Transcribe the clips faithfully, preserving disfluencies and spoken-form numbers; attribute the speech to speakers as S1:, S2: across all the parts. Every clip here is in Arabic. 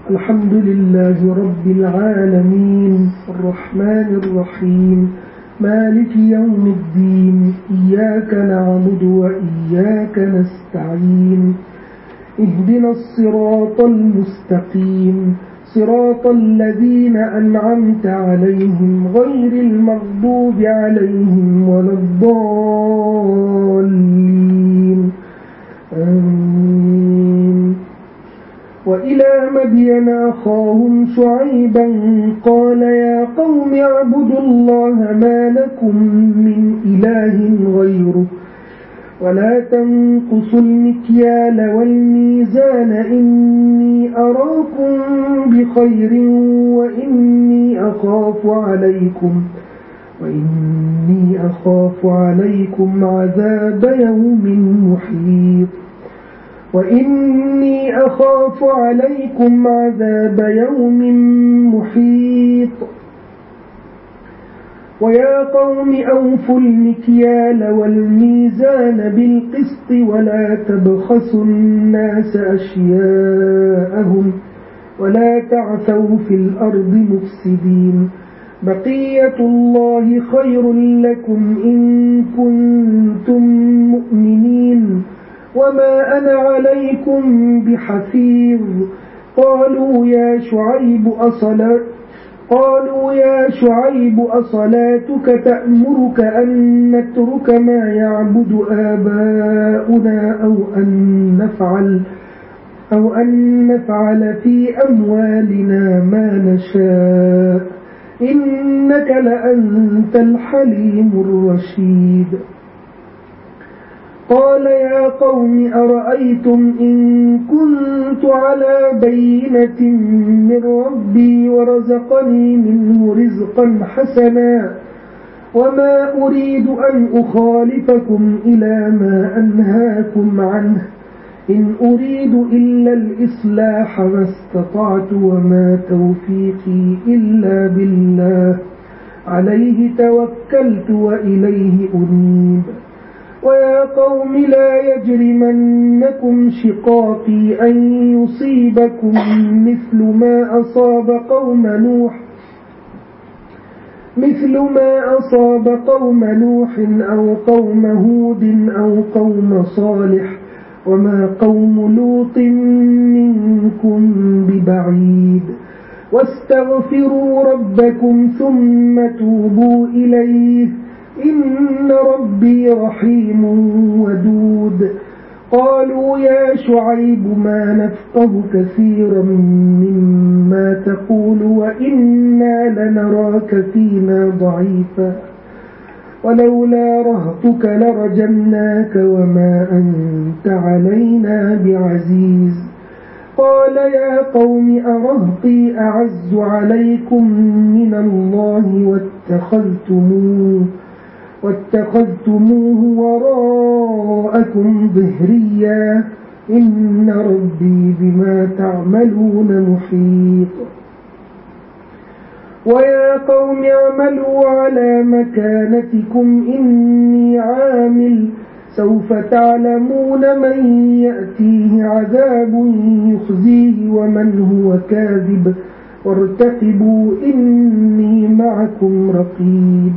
S1: الحمد لله رب العالمين الرحمن الرحيم مالك يوم الدين إياك نعبد وإياك نستعين اهدنا الصراط المستقيم صراط الذين أنعمت عليهم غير المغضوب عليهم ولا الضالين آمين. وإلى مدين أخاهم شعيبا قال يا قوم اعبدوا الله ما لكم من إله غيره ولا تنقصوا المكيال والميزان إني أراكم بخير وإني أخاف عليكم وإني أخاف عليكم عذاب يوم محيط وإني أخاف عليكم عذاب يوم محيط ويا قوم أوفوا المكيال والميزان بالقسط ولا تبخسوا الناس أشياءهم ولا تعثوا في الأرض مفسدين بقية الله خير لكم إن كنتم مؤمنين وما أنا عليكم بحفيظ قالوا يا شعيب أصلاتك قالوا يا شعيب أصلاتك تأمرك أن نترك ما يعبد آباؤنا أو أن نفعل أو أن نفعل في أموالنا ما نشاء إنك لأنت الحليم الرشيد قال يا قوم أرأيتم إن كنت على بينة من ربي ورزقني منه رزقا حسنا وما أريد أن أخالفكم إلى ما أنهاكم عنه إن أريد إلا الإصلاح ما استطعت وما توفيقي إلا بالله عليه توكلت وإليه أنيب ويا قوم لا يجرمنكم شقاقي أن يصيبكم مثل ما أصاب قوم نوح مثل ما أصاب قوم نوح أو قوم هود أو قوم صالح وما قوم لوط منكم ببعيد واستغفروا ربكم ثم توبوا إليه إن ربي رحيم ودود قالوا يا شعيب ما نفقه كثيرا مما تقول وإنا لنراك فينا ضعيفا ولولا رهطك لرجمناك وما أنت علينا بعزيز قال يا قوم أرهطي أعز عليكم من الله واتخذتموه واتخذتموه وراءكم ظهريا إن ربي بما تعملون محيط ويا قوم اعملوا على مكانتكم إني عامل سوف تعلمون من يأتيه عذاب يخزيه ومن هو كاذب وارتقبوا إني معكم رقيب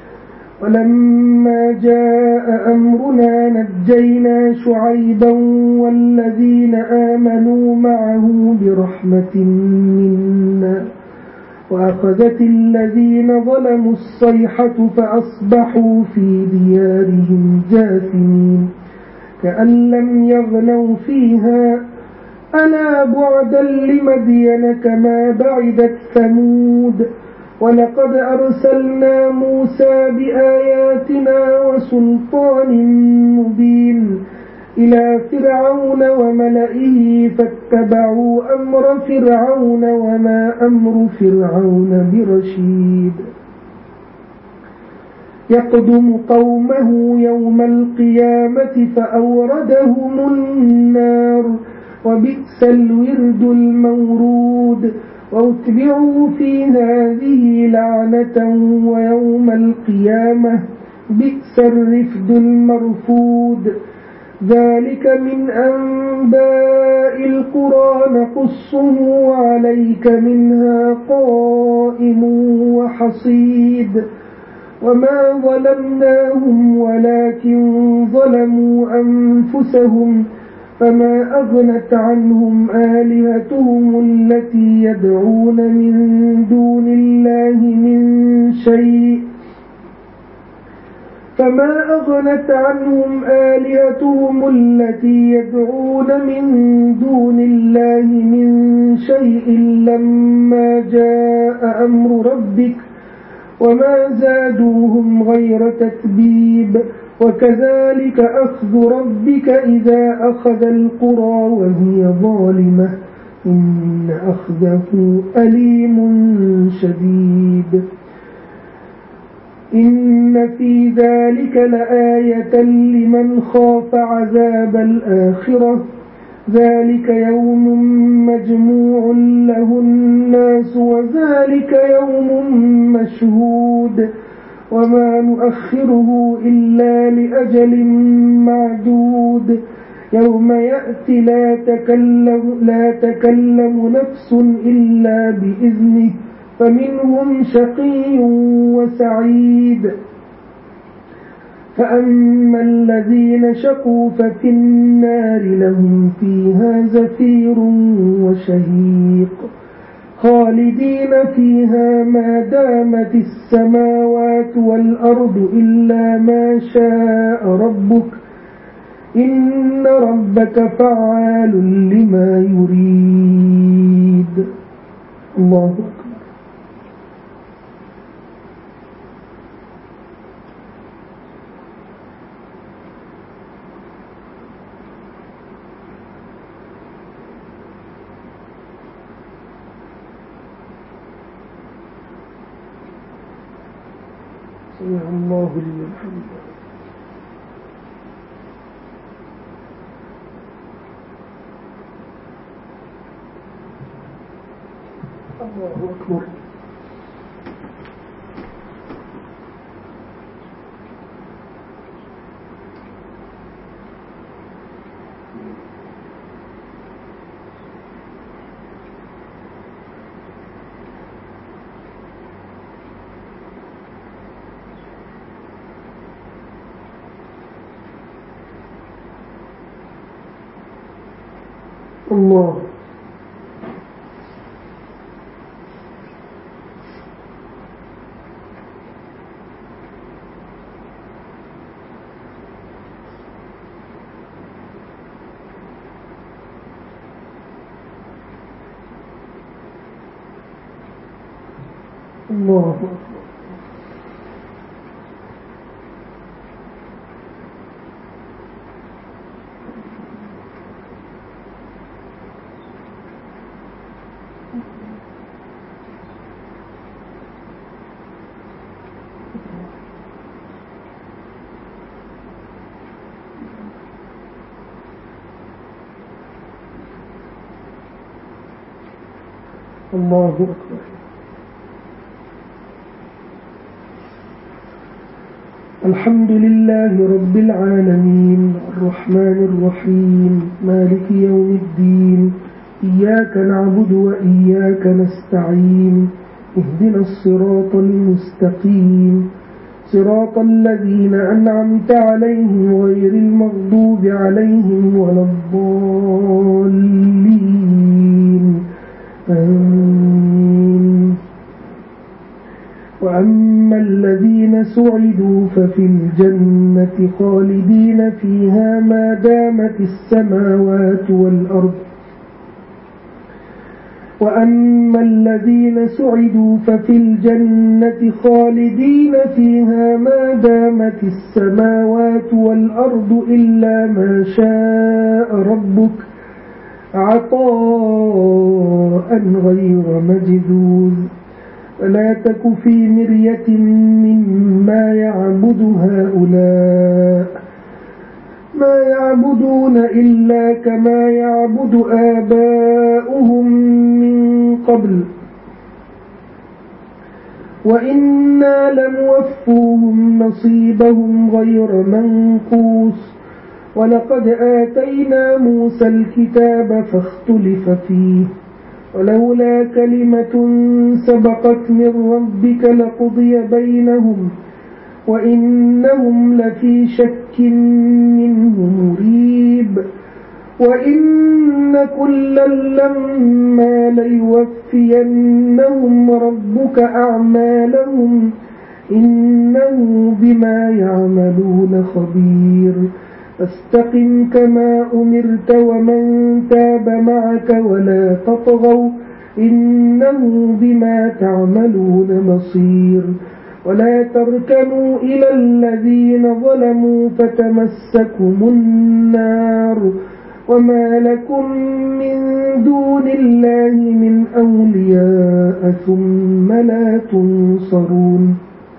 S1: ولما جاء أمرنا نجينا شعيبا والذين آمنوا معه برحمة منا وأخذت الذين ظلموا الصيحة فأصبحوا في ديارهم جاثمين كأن لم يغنوا فيها ألا بعدا لمدين كما بعدت ثمود ولقد أرسلنا موسى بآياتنا وسلطان مبين إلى فرعون وملئه فاتبعوا أمر فرعون وما أمر فرعون برشيد يقدم قومه يوم القيامة فأوردهم النار وبئس الورد المورود واتبعوا في هذه لعنة ويوم القيامة بئس الرفد المرفود ذلك من أنباء القرى نقصه عليك منها قائم وحصيد وما ظلمناهم ولكن ظلموا أنفسهم فما أغنت عنهم آلهتهم التي يدعون من دون الله من شيء فما أغنت عنهم آلهتهم التي يدعون من دون الله من شيء لما جاء أمر ربك وما زادوهم غير تتبيب وكذلك أخذ ربك إذا أخذ القرى وهي ظالمة إن أخذه أليم شديد إن في ذلك لآية لمن خاف عذاب الآخرة ذلك يوم مجموع له الناس وذلك يوم مشهود وما نؤخره إلا لأجل معدود يوم يأتي لا تكلم, لا تكلم نفس إلا بإذنه فمنهم شقي وسعيد فأما الذين شقوا ففي النار لهم فيها زفير وشهيق خالدين فيها ما دامت السماوات والأرض إلا ما شاء ربك إن ربك فعال لما يريد. الله أكبر. سمع الله لمن حمده. الله أكبر. الله الله الله أكبر. الحمد لله رب العالمين الرحمن الرحيم مالك يوم الدين إياك نعبد وإياك نستعين اهدنا الصراط المستقيم صراط الذين أنعمت عليهم غير المغضوب عليهم ولا الضالين آمين. وأما الذين سعدوا ففي الجنة خالدين فيها ما دامت السماوات والأرض وأما الذين سعدوا ففي الجنة خالدين فيها ما دامت السماوات والأرض إلا ما شاء ربك عطاء غير مجذوذ فلا تك في مرية مما يعبد هؤلاء ما يعبدون إلا كما يعبد آباؤهم من قبل وإنا لنوفوهم نصيبهم غير منقوص ولقد آتينا موسى الكتاب فاختلف فيه ولولا كلمة سبقت من ربك لقضي بينهم وإنهم لفي شك منه مريب وإن كلا لما ليوفينهم ربك أعمالهم إنه بما يعملون خبير فاستقم كما أمرت ومن تاب معك ولا تطغوا إنه بما تعملون بصير ولا تركنوا إلى الذين ظلموا فتمسكم النار وما لكم من دون الله من أولياء ثم لا تنصرون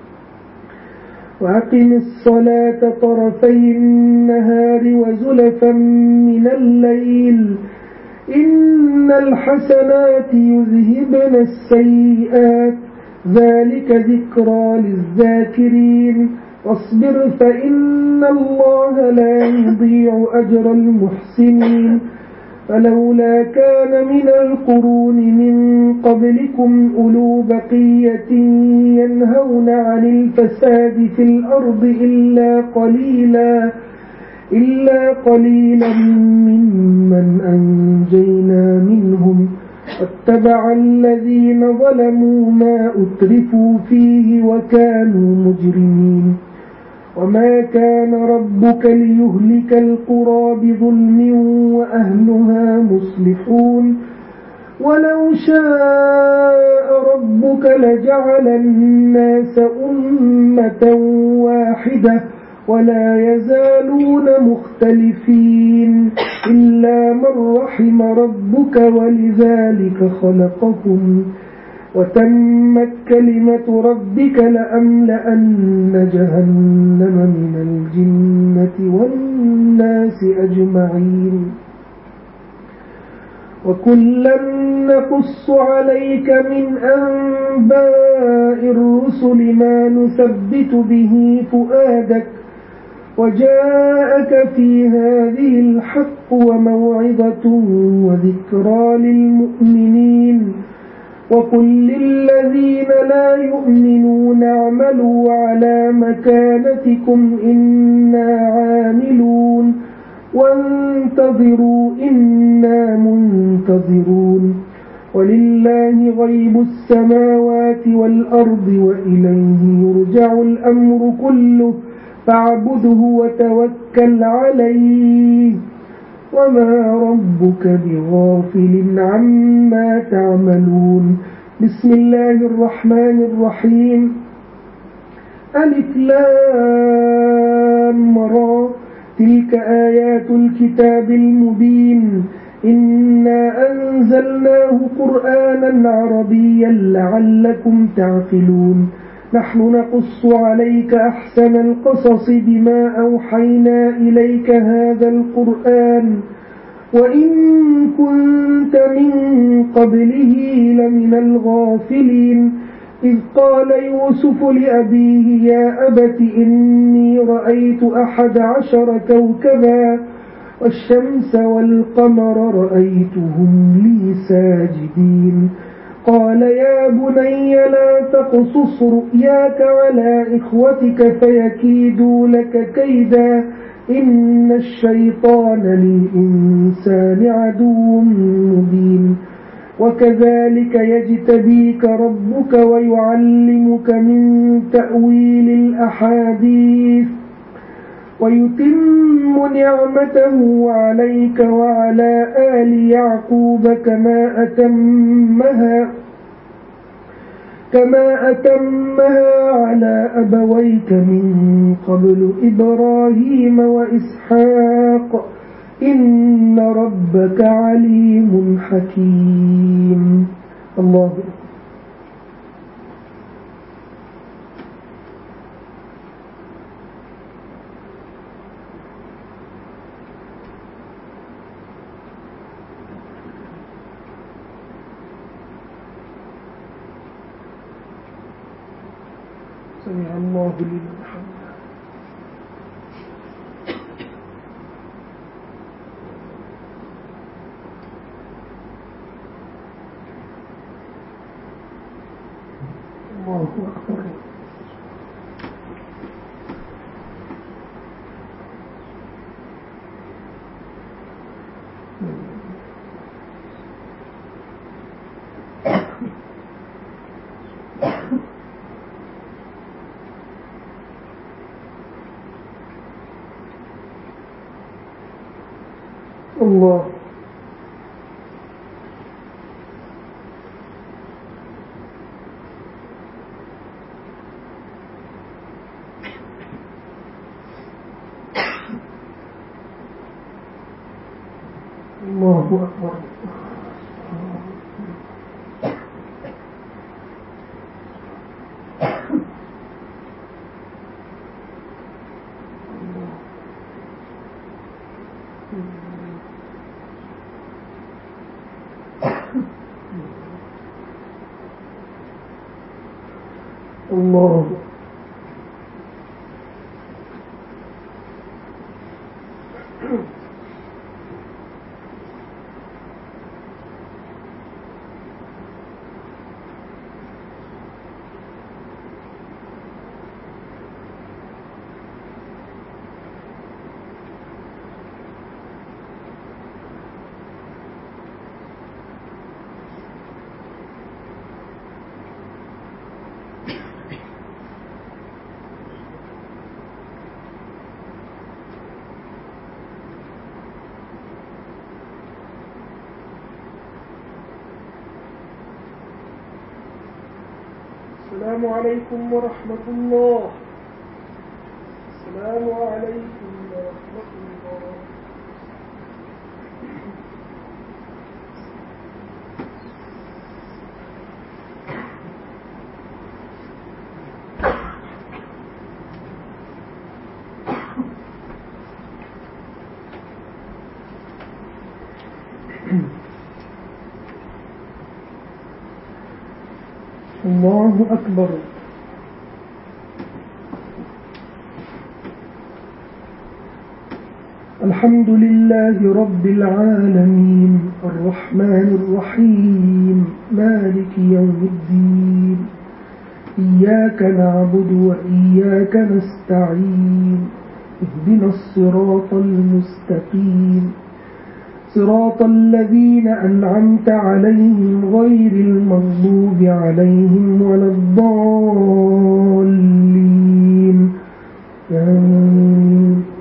S1: وأقم الصلاة طرفي النهار وزلفا من الليل إن الحسنات يذهبن السيئات ذلك ذكرى للذاكرين واصبر فإن الله لا يضيع أجر المحسنين فلولا كان من القرون من قبلكم أولو بقية ينهون عن الفساد في الأرض إلا قليلا إلا قليلا ممن أنجينا منهم واتبع الذين ظلموا ما أترفوا فيه وكانوا مجرمين وما كان ربك ليهلك القرى بظلم وأهلها مصلحون ولو شاء ربك لجعل الناس أمة واحدة ولا يزالون مختلفين إلا من رحم ربك ولذلك خلقهم وتمت كلمة ربك لأملأن جهنم من الجنة والناس أجمعين وكلا نقص عليك من أنباء الرسل ما نثبت به فؤادك وجاءك في هذه الحق وموعظة وذكرى للمؤمنين وقل للذين لا يؤمنون اعملوا على مكانتكم إنا عاملون وانتظروا إنا منتظرون ولله غيب السماوات والأرض وإليه يرجع الأمر كله فاعبده وتوكل عليه وما ربك بغافل عما تعملون بسم الله الرحمن الرحيم ألف لام را تلك آيات الكتاب المبين إنا أنزلناه قرآنا عربيا لعلكم تعقلون نحن نقص عليك أحسن القصص بما أوحينا إليك هذا القرآن وإن كنت من قبله لمن الغافلين إذ قال يوسف لأبيه يا أبت إني رأيت أحد عشر كوكبا والشمس والقمر رأيتهم لي ساجدين قال يا بني لا تقصص رؤياك على إخوتك فيكيدوا لك كيدا إن الشيطان للإنسان عدو مبين وكذلك يجتبيك ربك ويعلمك من تأويل الأحاديث ويتم نعمته عليك وعلى آل يعقوب كما أتمها كما أتمها على أبويك من قبل إبراهيم وإسحاق إن ربك عليم حكيم. الله أكبر. سمع الله لمن حمده. الله. الله أكبر. الله. السلام عليكم ورحمة الله. السلام عليكم ورحمة الله. الله أكبر. الحمد لله رب العالمين الرحمن الرحيم مالك يوم الدين إياك نعبد وإياك نستعين اهدنا الصراط المستقيم صراط الذين أنعمت عليهم غير المغضوب عليهم ولا الضالين آمين.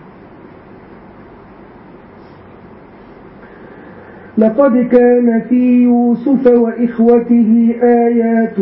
S1: لقد كان في يوسف وإخوته آيات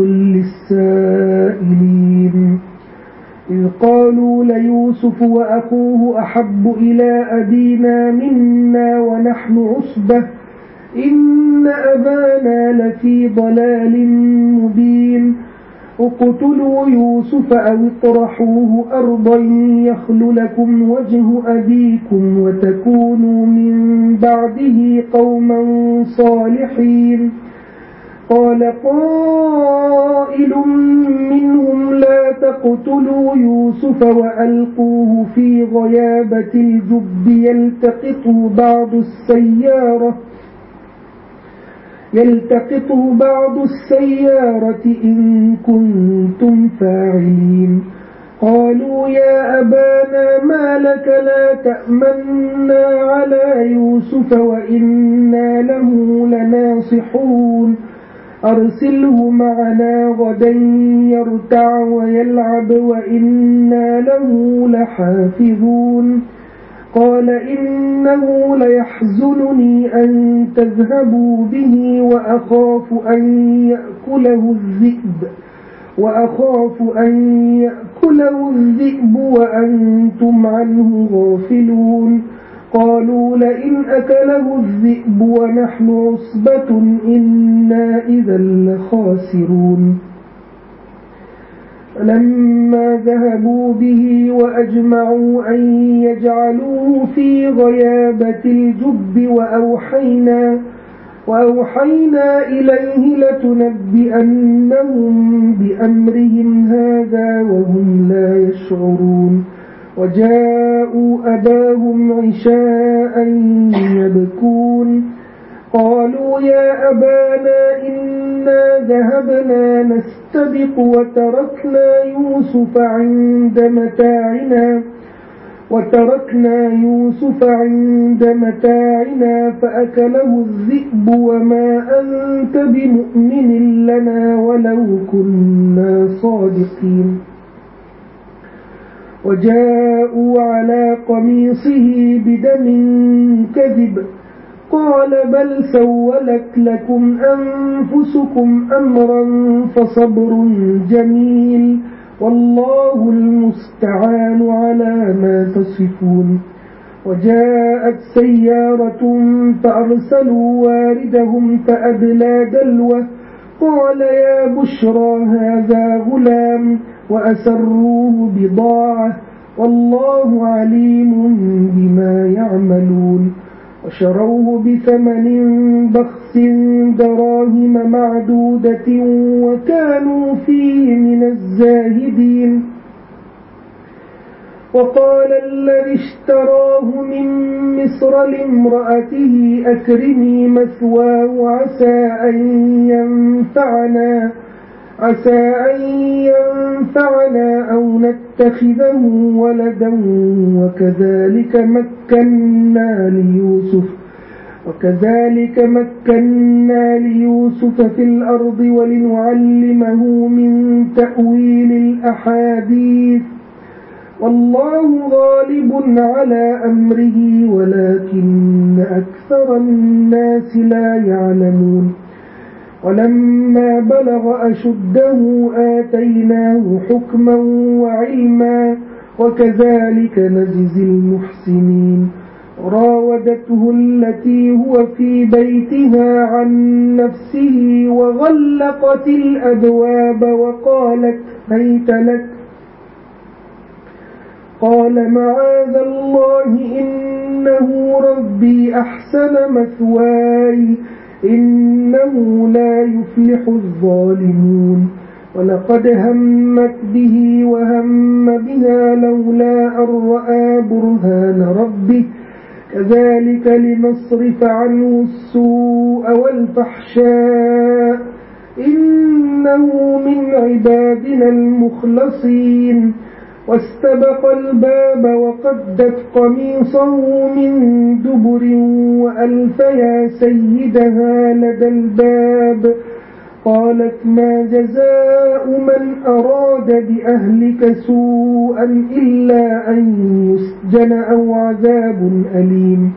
S1: للسائلين إذ قالوا ليوسف وأخوه أحب إلى أبينا منا ونحن عصبة إن أبانا لفي ضلال مبين اقتلوا يوسف أو اطرحوه أرضا يخل لكم وجه أبيكم وتكونوا من بعده قوما صالحين قال قائل منهم لا تقتلوا يوسف وألقوه في غيابة الجب يلتقطه بعض السيارة يلتقطه بعض السيارة إن كنتم فاعلين قالوا يا أبانا ما لك لا تأمنا على يوسف وإنا له لناصحون أرسله معنا غدا يرتع ويلعب وإنا له لحافظون قال إنه ليحزنني أن تذهبوا به وأخاف أن يأكله الذئب وأخاف أن يأكله الذئب وأنتم عنه غافلون قالوا لئن أكله الذئب ونحن عصبة إنا إذا لخاسرون فلما ذهبوا به وأجمعوا أن يجعلوه في غيابة الجب وأوحينا وأوحينا إليه لتنبئنهم بأمرهم هذا وهم لا يشعرون وجاءوا أباهم عشاء يبكون قالوا يا أبانا إنا ذهبنا نستبق وتركنا يوسف عند متاعنا وتركنا يوسف عند متاعنا فأكله الذئب وما أنت بمؤمن لنا ولو كنا صادقين وجاءوا على قميصه بدم كذب قال بل سولت لكم أنفسكم أمرا فصبر جميل والله المستعان على ما تصفون وجاءت سيارة فأرسلوا واردهم فأدلى دلوه قال يا بشرى هذا غلام وأسروه بضاعة والله عليم بما يعملون وشروه بثمن بخس دراهم معدودة وكانوا فيه من الزاهدين وقال الذي اشتراه من مصر لامرأته أكرمي مثواه عسى أن ينفعنا عسى أن ينفعنا أو نتخذه ولدا وكذلك مكنا ليوسف وكذلك مكنا ليوسف في الأرض ولنعلمه من تأويل الأحاديث والله غالب على أمره ولكن أكثر الناس لا يعلمون ولما بلغ أشده آتيناه حكما وعلما وكذلك نجزي المحسنين راودته التي هو في بيتها عن نفسه وغلقت الأبواب وقالت هيت لك قال معاذ الله إنه ربي أحسن مثواي إنه لا يفلح الظالمون ولقد همت به وهم بها لولا أن رأى برهان ربه كذلك لنصرف عنه السوء والفحشاء إنه من عبادنا المخلصين واستبق الباب وقدت قميصه من دبر وألف يا سيدها لدى الباب قالت ما جزاء من أراد بأهلك سوءا إلا أن يسجن أو عذاب أليم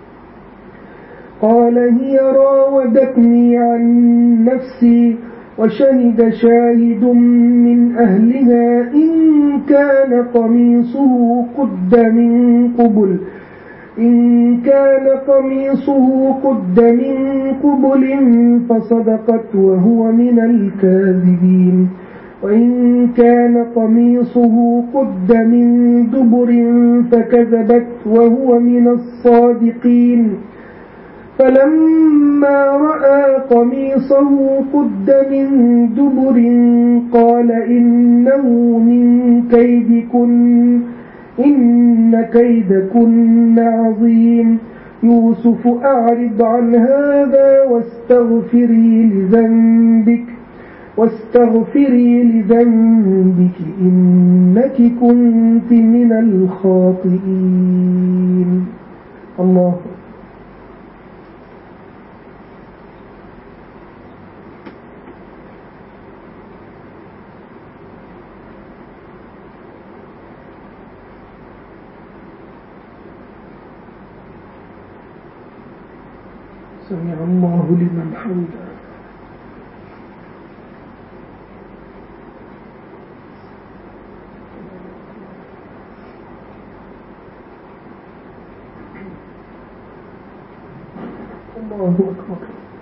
S1: قال هي راودتني عن نفسي وشهد شاهد من أهلها إن كان قميصه قد من قبل إن كان قميصه قد من قبل فصدقت وهو من الكاذبين وإن كان قميصه قد من دبر فكذبت وهو من الصادقين فلما رأى قميصه قد من دبر قال إنه من كيدكن إن كيدكن عظيم يوسف أعرض عن هذا واستغفري لذنبك واستغفري لذنبك إنك كنت من الخاطئين. الله سمع الله لمن حمده. الله أكبر.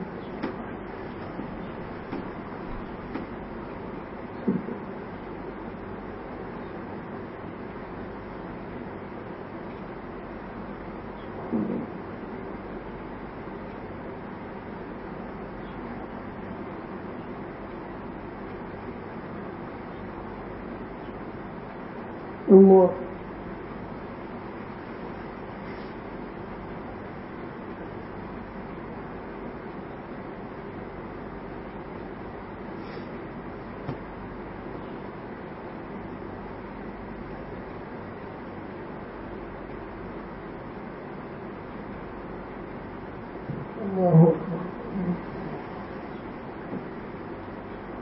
S1: الله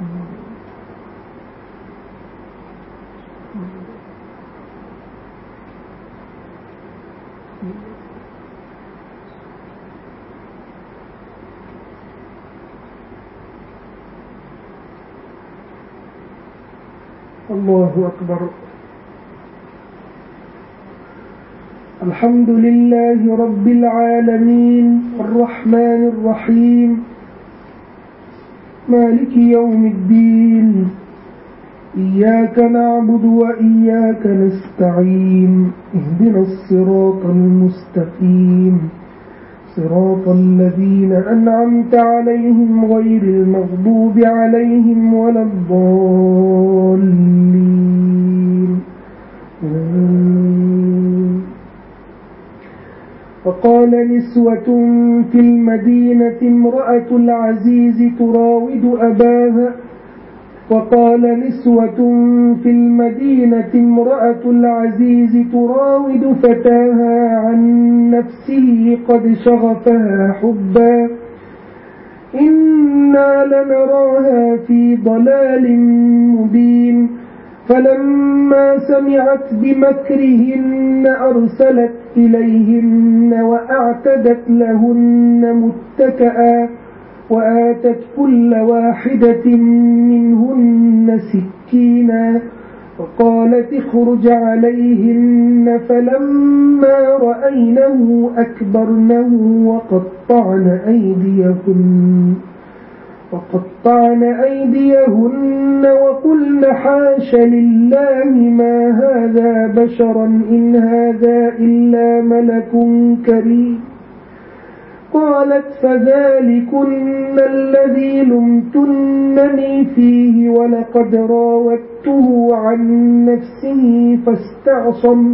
S1: الله أكبر. الحمد لله رب العالمين الرحمن الرحيم مالك يوم الدين إياك نعبد وإياك نستعين اهدنا الصراط المستقيم صراط الذين أنعمت عليهم غير المغضوب عليهم ولا الضالين. وقال نسوة في المدينة امرأة العزيز تراود أباها وقال نسوة في المدينة امرأة العزيز تراود فتاها عن نفسه قد شغفها حبا إنا لنراها في ضلال مبين. فلما سمعت بمكرهن أرسلت إليهن وأعتدت لهن متكئا وآتت كل واحدة منهن سكينا وقالت اخرج عليهن. فلما رأينه أكبرنه وقطعن أيديهن وقطعن أيديهن وقلن حاش لله ما هذا بشرا إن هذا إلا ملك كريم. قالت فذلكن الذي لمتنني فيه ولقد راودته عن نفسه فاستعصم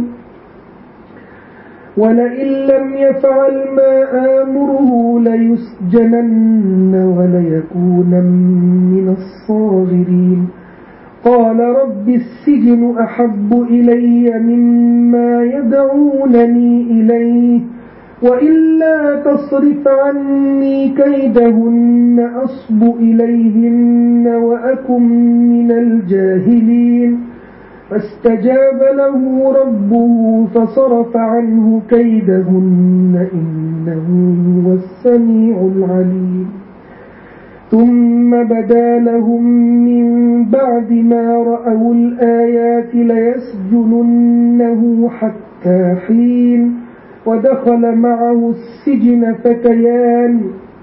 S1: ولئن لم يفعل ما آمره ليسجنن وليكونن من الصاغرين. قال رب السجن أحب إلي مما يدعونني إليه وإلا تصرف عني كيدهن أصب إليهن وأكن من الجاهلين. فاستجاب له ربه فصرف عنه كيدهن إنه هو السميع العليم. ثم بدا لهم من بعد ما رأوا الآيات ليسجننه حتى حين. ودخل معه السجن فتيان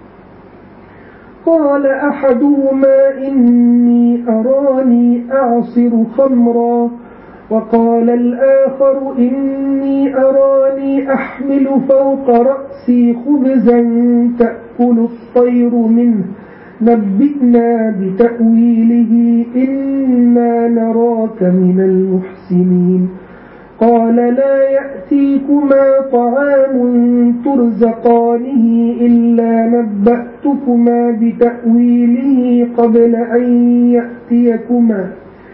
S1: قال أحدهما إني أراني أعصر خمرا وقال الآخر إني أراني أحمل فوق رأسي خبزا تأكل الطير منه نبئنا بتأويله إنا نراك من المحسنين. قال لا يأتيكما طعام ترزقانه إلا نبأتكما بتأويله قبل أن يأتيكما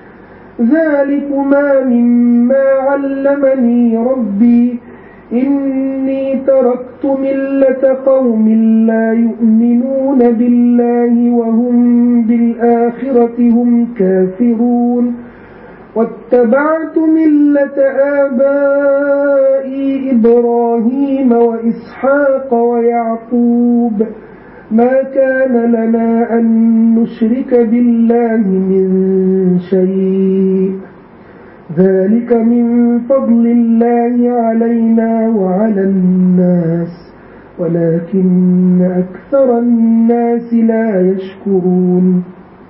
S1: ذلكما مما علمني ربي إني تركت ملة قوم لا يؤمنون بالله وهم بالآخرة هم كافرون واتبعت ملة آبائي إبراهيم وإسحاق ويعقوب ما كان لنا أن نشرك بالله من شيء ذلك من فضل الله علينا وعلى الناس ولكن أكثر الناس لا يشكرون.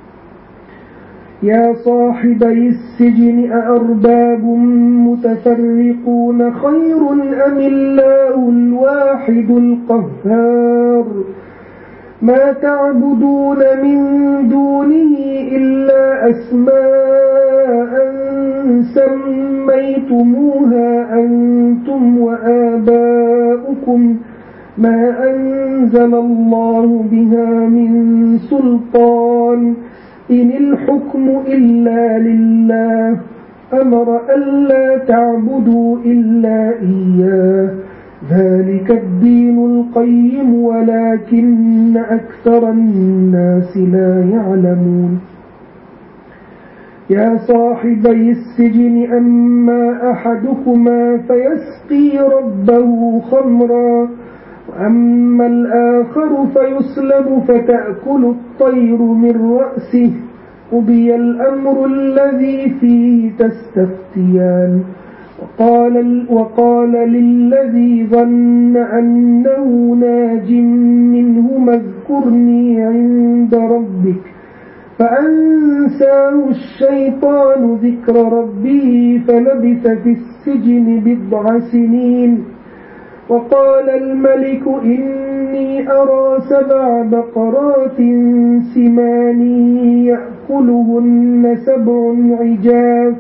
S1: يا صاحبي السجن أأرباب متفرقون خير أم الله الواحد القهار ما تعبدون من دونه إلا أسماء سميتموها أنتم وآباؤكم ما أنزل الله بها من سلطان إن الحكم إلا لله أمر ألا تعبدوا إلا إياه ذلك الدين القيم ولكن أكثر الناس لا يعلمون. يا صاحبي السجن أما أحدكما فيسقي ربه خمرا وأما الآخر فيصلب فتأكل الطير من رأسه قضي الأمر الذي فيه تستفتيان وقال, وقال للذي ظن أنه ناج منهما اذكرني عند ربك فأنساه الشيطان ذكر ربه فلبث في السجن بضع سنين. وقال الملك إني أرى سبع بقرات سمان يأكلهن سبع عجاف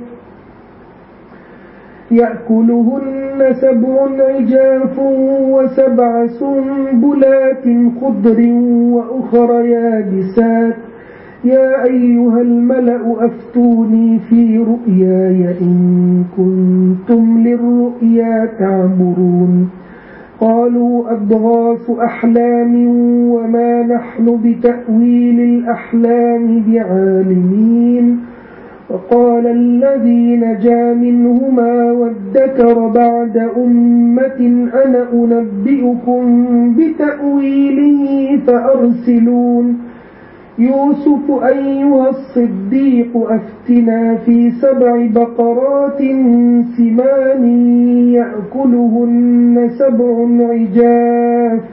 S1: يأكلهن سبع عجاف وسبع سنبلات خضر وأخر يابسات يا أيها الملأ أفتوني في رؤياي إن كنتم للرؤيا تعبرون. قالوا أضغاث أحلام وما نحن بتأويل الأحلام بعالمين. وقال الذي نجا منهما وادكر بعد أمة أنا أنبئكم بتأويله فأرسلون. يوسف أيها الصديق أفتنا في سبع بقرات سمان يأكلهن سبع عجاف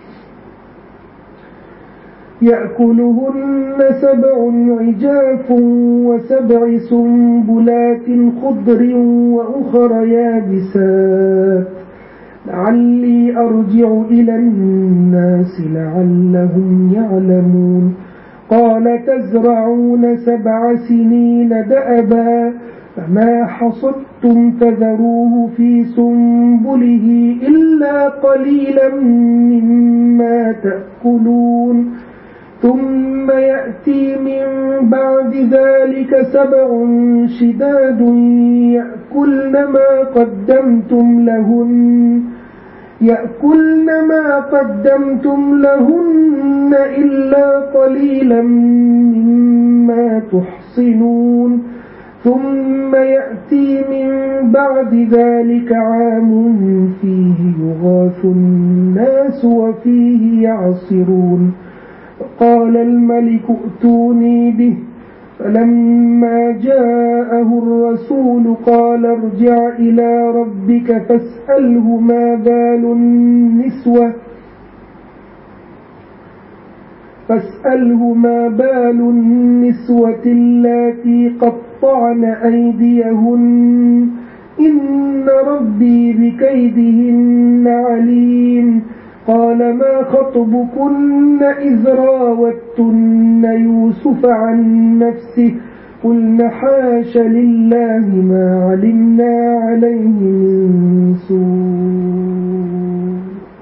S1: يأكلهن سبع عجاف وسبع سنبلات خضر وأخر يابسات لعلي أرجع إلى الناس لعلهم يعلمون. قال تزرعون سبع سنين دأبا فما حصدتم فذروه في سنبله إلا قليلا مما تأكلون. ثم يأتي من بعد ذلك سبع شداد يأكلن ما قدمتم لهن يأكلن ما قدمتم لهن إلا قليلا مما تحصنون. ثم يأتي من بعد ذلك عام فيه يغاث الناس وفيه يعصرون. قال الملك ائتوني به فلما جاءه الرسول قال ارجع إلى ربك فاسأله ما بال النسوة فاسأله ما بال النسوة اللاتي قطعن أيديهن إن ربي بكيدهن عليم. قال ما خطبكن إذ راوتن يوسف عن نفسه قلن حاش لله ما علمنا عليه من سوء.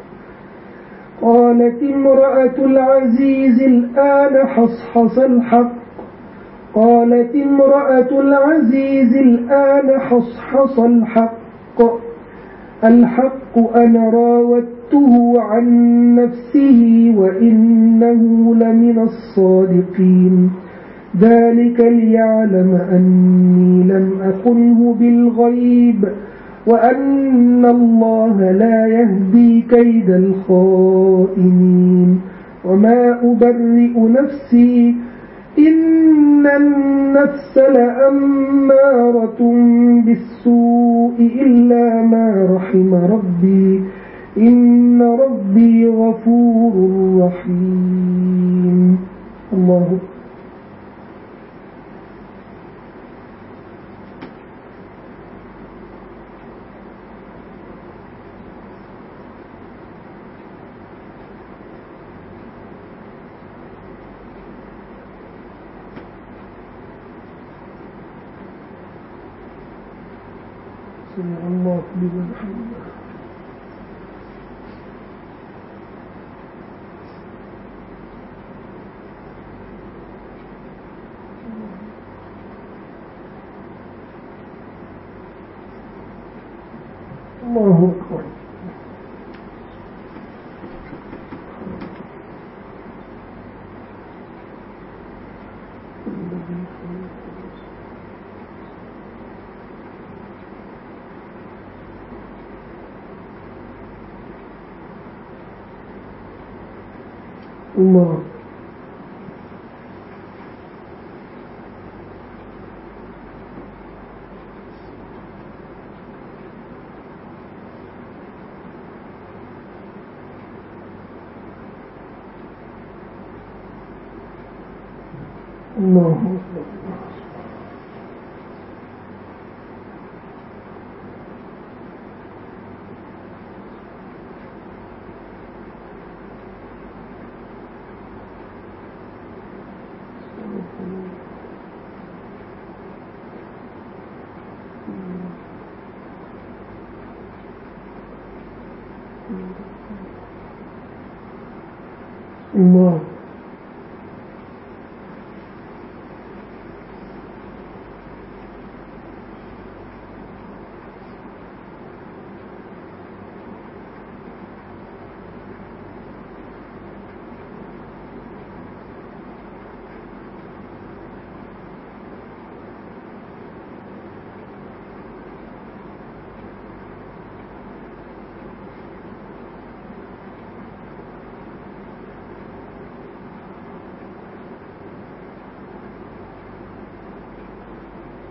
S1: قالت امرأة العزيز الآن حصحص الحق قالت امرأة العزيز الآن حصحص الحق الحق أنا راودته عن نفسه وإنه لمن الصادقين. ذلك ليعلم أني لم أخنه بالغيب وأن الله لا يهدي كيد الخائنين. وما أبرئ نفسي إن النفس لأمارة بالسوء إلا ما رحم ربي إن ربي غفور رحيم. الله سمع الله لمن حمده. الله أكبر. الله الله أكبر الله